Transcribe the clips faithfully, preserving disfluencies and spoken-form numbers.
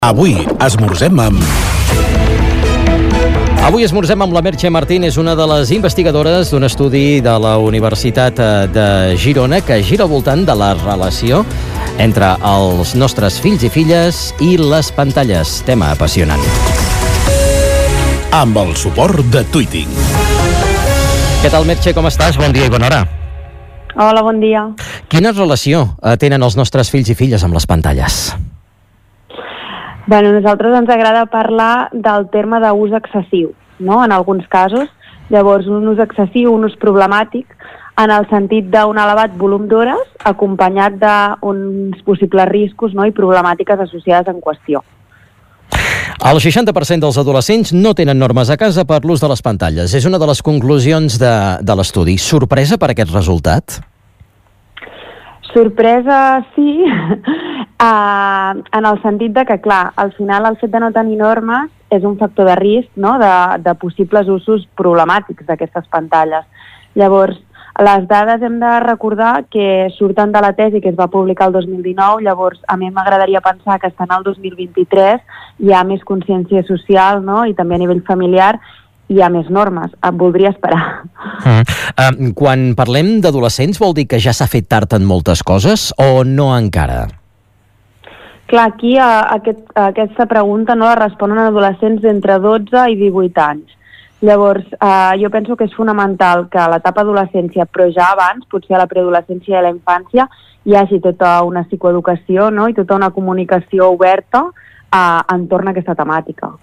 Avui esmorzem amb... Avui esmorzem amb la Merche Martín, és una de les investigadores d'un estudi de la Universitat de Girona que gira al voltant de la relació entre els nostres fills i filles i les pantalles. Tema apassionant. Amb el suport de Tweeting. Què tal, Merche? Com estàs? Bon dia i bona hora. Hola, bon dia. Quina relació tenen els nostres fills i filles amb les pantalles? Bueno, a nosaltres ens agrada parlar del terme d'ús excessiu, no?, en alguns casos. Llavors, un ús excessiu, un ús problemàtic, en el sentit d'un elevat volum d'hores, acompanyat d'uns possibles riscos, no?, i problemàtiques associades en qüestió. El seixanta per cent dels adolescents no tenen normes a casa per l'ús de les pantalles. És una de les conclusions de, de l'estudi. Sorpresa per aquest resultat? Sorpresa, sí, uh, en el sentit de que, clar, al final el fet de no tenir normes és un factor de risc, no?, de, de possibles usos problemàtics d'aquestes pantalles. Llavors, les dades hem de recordar que surten de la tesi que es va publicar el dos mil dinou, llavors a mi m'agradaria pensar que estan al dos mil vint-i-tres, hi ha més consciència social, no?, i també a nivell familiar, hi ha més normes. Em voldria esperar. Mm. Uh, quan parlem d'adolescents, vol dir que ja s'ha fet tard en moltes coses o no encara? Clar, aquí a, a aquest, a aquesta pregunta no la responen adolescents d'entre dotze i divuit anys. Llavors, eh, jo penso que és fonamental que a l'etapa adolescència, però ja abans, potser a la preadolescència i a la infància, hi hagi tota una psicoeducació, no?, i tota una comunicació oberta eh, entorn a aquesta temàtica.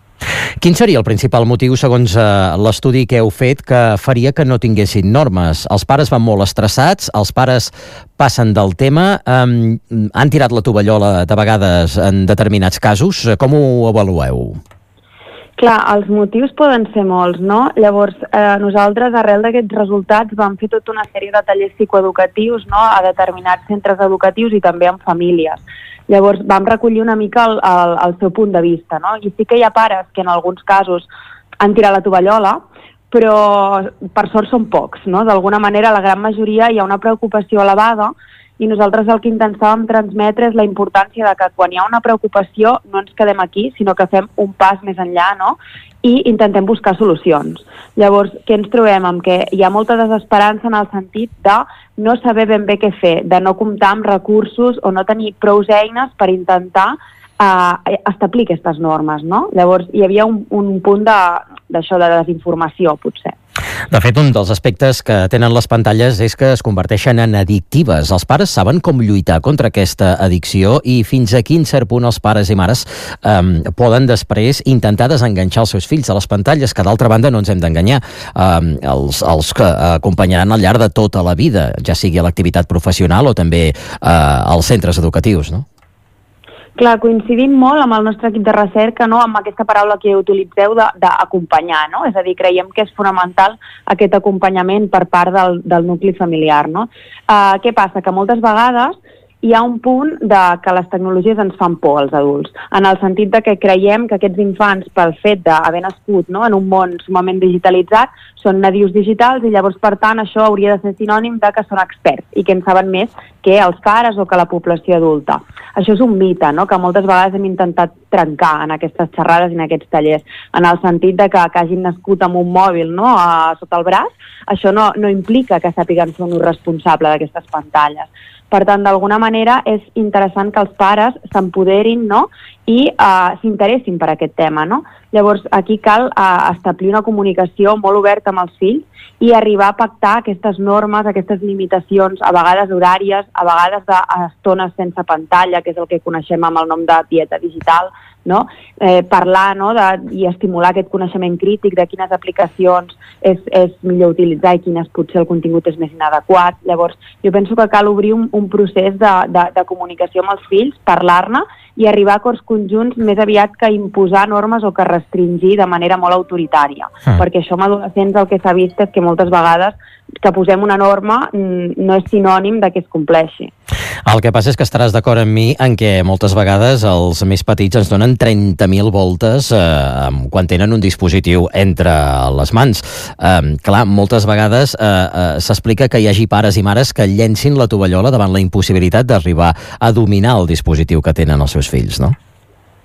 Quin seria el principal motiu, segons eh, l'estudi que heu fet, que faria que no tinguessin normes? Els pares van molt estressats, els pares passen del tema, eh, han tirat la tovallola de vegades en determinats casos. Com ho avalueu? Clar, els motius poden ser molts, no? Llavors, eh, nosaltres, arrel d'aquests resultats, vam fer tota una sèrie de tallers psicoeducatius, no?, a determinats centres educatius i també en famílies. Llavors, vam recollir una mica el, el, el seu punt de vista, no? I sí que hi ha pares que en alguns casos han tirat la tovallola, però per sort són pocs, no? D'alguna manera, la gran majoria hi ha una preocupació elevada i nosaltres el que intentàvem transmetre és la importància de que quan hi ha una preocupació no ens quedem aquí, sinó que fem un pas més enllà, no?, i intentem buscar solucions. Llavors, què ens trobem? Amb que hi ha molta desesperança en el sentit de no saber ben bé què fer, de no comptar amb recursos o no tenir prou eines per intentar eh, establir aquestes normes, no? Llavors, hi havia un, un punt de, d'això, de desinformació, potser. De fet, un dels aspectes que tenen les pantalles és que es converteixen en addictives. Els pares saben com lluitar contra aquesta addicció i fins a quin cert punt els pares i mares eh, poden després intentar desenganxar els seus fills a les pantalles, que d'altra banda no ens hem d'enganyar. Eh, els, els que acompanyaran al llarg de tota la vida, ja sigui a l'activitat professional o també eh, als centres educatius, no? Clar, coincidim molt amb el nostre equip de recerca, no?, amb aquesta paraula que utilitzeu d'acompanyar, no? És a dir, creiem que és fonamental aquest acompanyament per part del, del nucli familiar, no? Uh, què passa? Que moltes vegades hi ha un punt de que les tecnologies ens fan por als adults, en el sentit de que creiem que aquests infants, pel fet d'haver nascut, no?, en un món sumament digitalitzat, són nadius digitals i llavors, per tant, això hauria de ser sinònim de que són experts i que en saben més que els pares o que la població adulta. Això és un mite, no?, que moltes vegades hem intentat trencar en aquestes xerrades i en aquests tallers, en el sentit de que, que hagin nascut amb un mòbil, no?, a, sota el braç, això no, no implica que sàpiguen ser un ús responsable d'aquestes pantalles. Per tant, d'alguna manera és interessant que els pares s'empoderin, no?, i uh, s'interessin per aquest tema, no? Llavors, aquí cal uh, establir una comunicació molt oberta amb els fills i arribar a pactar aquestes normes, aquestes limitacions, a vegades horàries, a vegades d'estones sense pantalla, que és el que coneixem amb el nom de dieta digital, no? Eh, parlar, no?, de, i estimular aquest coneixement crític de quines aplicacions és, és millor utilitzar i quines potser el contingut és més inadequat. Llavors, jo penso que cal obrir un, un procés de, de, de comunicació amb els fills, parlar-ne i arribar a acords conjunts més aviat que imposar normes o que restringir de manera molt autoritària. Mm. Perquè això amb adolescents el que s'ha vist és que moltes vegades que posem una norma no és sinònim de que es compleixi. El que passa és que estaràs d'acord amb mi en què moltes vegades els més petits ens donen trenta mil voltes eh, quan tenen un dispositiu entre les mans. Eh, clar, moltes vegades eh, eh, s'explica que hi hagi pares i mares que llencin la tovallola davant la impossibilitat d'arribar a dominar el dispositiu que tenen els seus fills, no?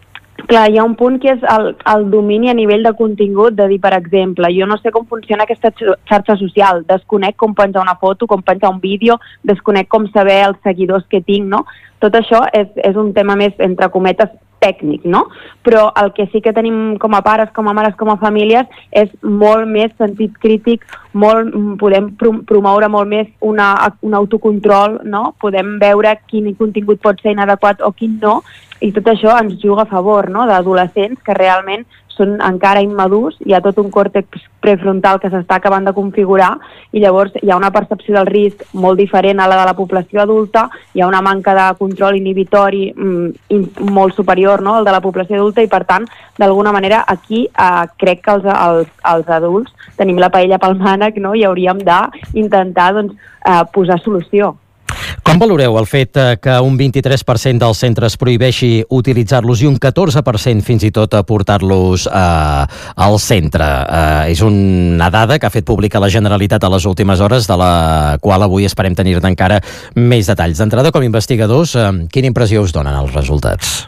Clar, hi ha un punt que és el, el domini a nivell de contingut, de dir, per exemple, jo no sé com funciona aquesta xarxa social, desconec com penjar una foto, com penjar un vídeo, desconec com saber els seguidors que tinc, no? Tot això és, és un tema més, entre cometes, tècnic, no? Però el que sí que tenim com a pares, com a mares, com a famílies, és molt més sentit crític, molt, podem promoure molt més una, un autocontrol, no? Podem veure quin contingut pot ser inadequat o quin no, i tot això ens juga a favor, no?, d'adolescents que realment són encara immadurs, hi ha tot un còrtex prefrontal que s'està acabant de configurar i llavors hi ha una percepció del risc molt diferent a la de la població adulta, hi ha una manca de control inhibitori mm, molt superior, no?, al de la població adulta, i per tant, d'alguna manera, aquí eh, crec que els, els, els adults tenim la paella pel mànec, no?, i hauríem d'intentar doncs, eh, posar solució. Com valoreu el fet que un vint-i-tres per cent dels centres prohibeixi utilitzar-los i un catorze per cent fins i tot portar-los eh, al centre? Eh, és una dada que ha fet pública la Generalitat a les últimes hores, de la qual avui esperem tenir-ne encara més detalls. D'entrada, com a investigadors, eh, quina impressió us donen els resultats?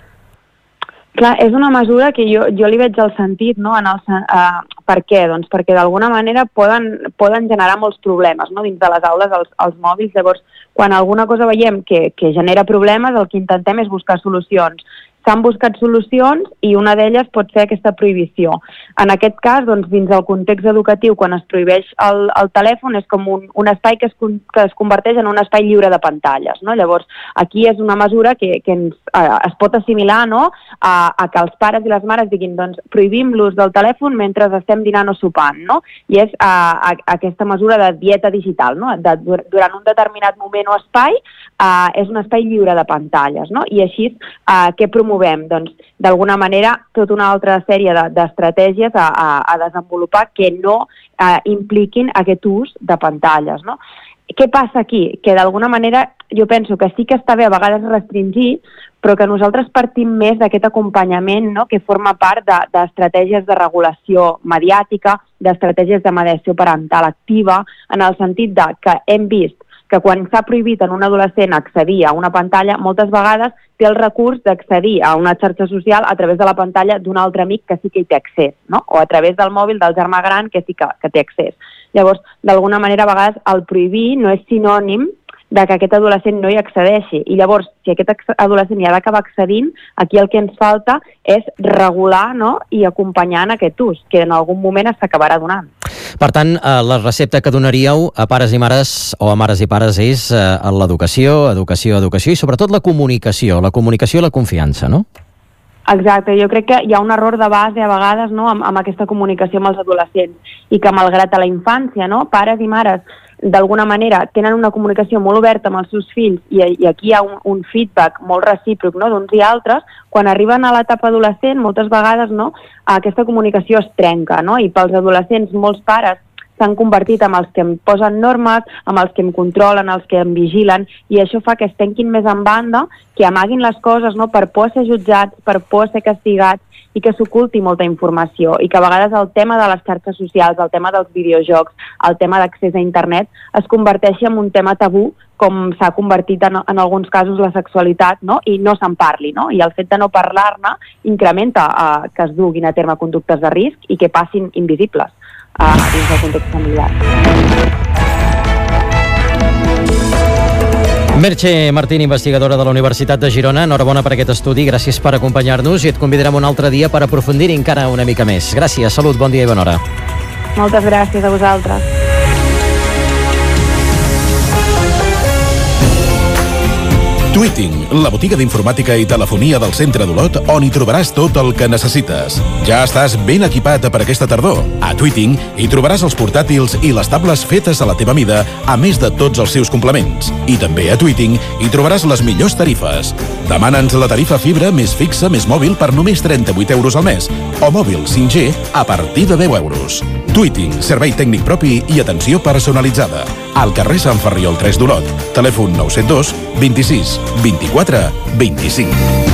Clar, és una mesura que jo, jo li veig el sentit, no? En el, uh, per què? Doncs perquè d'alguna manera poden, poden generar molts problemes, no?, dins de les aules, els, els mòbils. Llavors, quan alguna cosa veiem que, que genera problemes, el que intentem és buscar solucions. S'han buscat solucions i una d'elles pot ser aquesta prohibició. En aquest cas, doncs, dins del context educatiu, quan es prohibeix el, el telèfon, és com un, un espai que es, que es converteix en un espai lliure de pantalles, no? Llavors, aquí és una mesura que, que ens, eh, es pot assimilar, no?, a, a que els pares i les mares diguin, doncs, prohibim l'ús del telèfon mentre estem dinant o sopant, no? I és a, a, a aquesta mesura de dieta digital, no?, de, durant un determinat moment o espai, eh, és un espai lliure de pantalles, no? I així, eh, què promovem? Doncs, d'alguna manera, tota una altra sèrie d'estratègies de, a, a, a desenvolupar que no eh, impliquin aquest ús de pantalles, no? Què passa aquí? Que d'alguna manera jo penso que sí que està bé a vegades restringir, però que nosaltres partim més d'aquest acompanyament, no?, que forma part d'estratègies de, de regulació mediàtica, d'estratègies de mediació parental activa, en el sentit de que hem vist que quan s'ha prohibit en un adolescent accedir a una pantalla, moltes vegades té el recurs d'accedir a una xarxa social a través de la pantalla d'un altre amic que sí que hi té accés, no? O a través del mòbil del germà gran que sí que, que té accés. Llavors, d'alguna manera, a vegades, el prohibir no és sinònim de que aquest adolescent no hi accedeixi. I llavors, si aquest adolescent hi ha d'acabar accedint, aquí el que ens falta és regular, no?, i acompanyar en aquest ús, que en algun moment s'acabarà donant. Per tant, eh, la recepta que donaríeu a pares i mares, o a mares i pares, és eh, l'educació, educació, educació, i sobretot la comunicació, la comunicació i la confiança, no? Exacte, jo crec que hi ha un error de base a vegades, no?, amb, amb aquesta comunicació amb els adolescents, i que malgrat a la infància, no?, pares i mares d'alguna manera tenen una comunicació molt oberta amb els seus fills i, i aquí hi ha un, un feedback molt recíproc, no?, d'uns i altres, quan arriben a l'etapa adolescent moltes vegades, no?, aquesta comunicació es trenca, no?, i pels adolescents molts pares s'han convertit en els que em posen normes, en els que em controlen, els que em vigilen, i això fa que es tanquin més en banda, que amaguin les coses, no?, per por a ser jutjats, per por a ser castigats, i que s'oculti molta informació, i que a vegades el tema de les xarxes socials, el tema dels videojocs, el tema d'accés a internet, es converteixi en un tema tabú, com s'ha convertit en, en alguns casos la sexualitat, no?, i no se'n parli, no?, i el fet de no parlar-ne incrementa eh, que es duguin a terme conductes de risc i que passin invisibles eh, dins del context familiar. Merche Martín, investigadora de la Universitat de Girona, enhorabona per aquest estudi, gràcies per acompanyar-nos i et convidarem un altre dia per aprofundir encara una mica més. Gràcies, salut, bon dia i bona hora. Moltes gràcies a vosaltres. Tweeting, la botiga d'informàtica i telefonia del centre d'Olot, on hi trobaràs tot el que necessites. Ja estàs ben equipat per aquesta tardor. A Tweeting hi trobaràs els portàtils i les tables fetes a la teva mida, a més de tots els seus complements. I també a Tweeting hi trobaràs les millors tarifes. Demana'ns la tarifa fibra més fixa més mòbil per només trenta-vuit euros al mes, o mòbil cinc G a partir de deu euros. Tweeting, servei tècnic propi i atenció personalitzada. Al carrer Sant Ferriol tres d'Olot. Telèfon nou set dos, vint-i-sis, vint-i-quatre, vint-i-cinc.